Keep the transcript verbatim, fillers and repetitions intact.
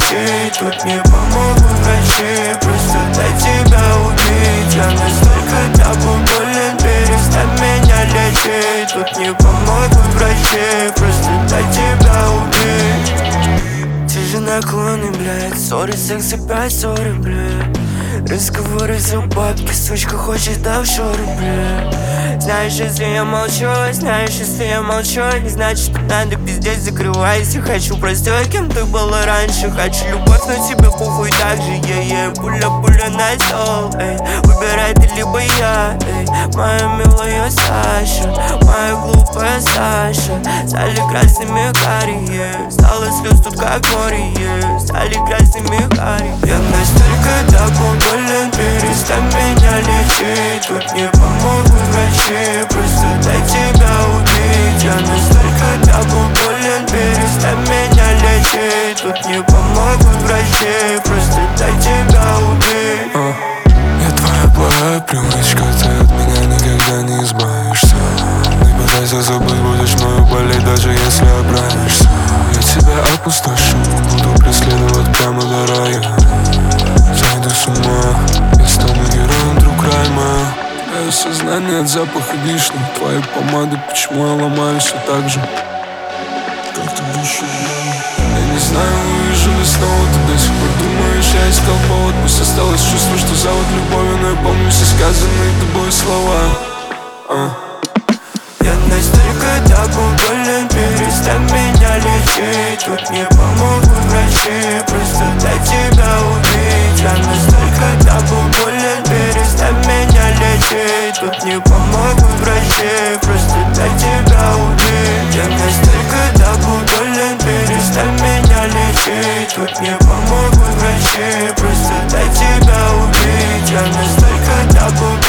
лечить. Тут не помогут врачи, просто дай тебя убить. Я настолько тобой болен, перестань меня лечить. Тут не помогут врачи, просто дай тебя убить. Тяжи наклоны, блядь, ссоры, секс опять ссоры, блядь. Разговоры за бабки, сучка хочет офшоры, блядь. Знаешь, если я молчу, знаешь, если я молчу, не значит, что надо пиздеть, закрывайся. Хочу простой, кем ты была раньше. Хочу любовь, но тебе похуй так же. Е-е, пуля-пуля на стол, эй. Выбирай ты либо я, эй. Моя милая Саша, моя глупая Саша. Стали красными карие, стало слез тут как море, yeah. Стали красными карие. Я настолько тобой болен, перестань меня лечить. Тут не помогут врачи, просто дай тебя убить. Я настолько тобой болен, перестань меня лечить. Тут не помогут врачи, просто дай тебя убить. uh, Я твоя плохая привычка, ты от меня никогда не избавишься. Не пытайся забыть, будешь мною болеть, даже если оправишься. Я тебя опустошу, буду преследовать прямо до рая. Сойду с ума, я стану героем, друг райма. Мое сознание от запаха вишни, твоей помады, почему я ломаю все так же. Как ты дышишь? Я не знаю, увижу ли снова ты до сих пор думаешь, я искал повод. Пусть осталось чувство, что зовут любовью, но я помню все сказанные тобой слова. а. Я настолько тобой болен, перестань меня лечить. Тут не помогут врачи, просто дай тебя убить. Я настолько тобой болен, перестань меня лечить. Тут не помогут врачи, просто дай тебя убить. Я настолько тобой болен, перестань меня лечить. Тут не помогут врачи, просто дай тебя убить. Я настолько тобой болен.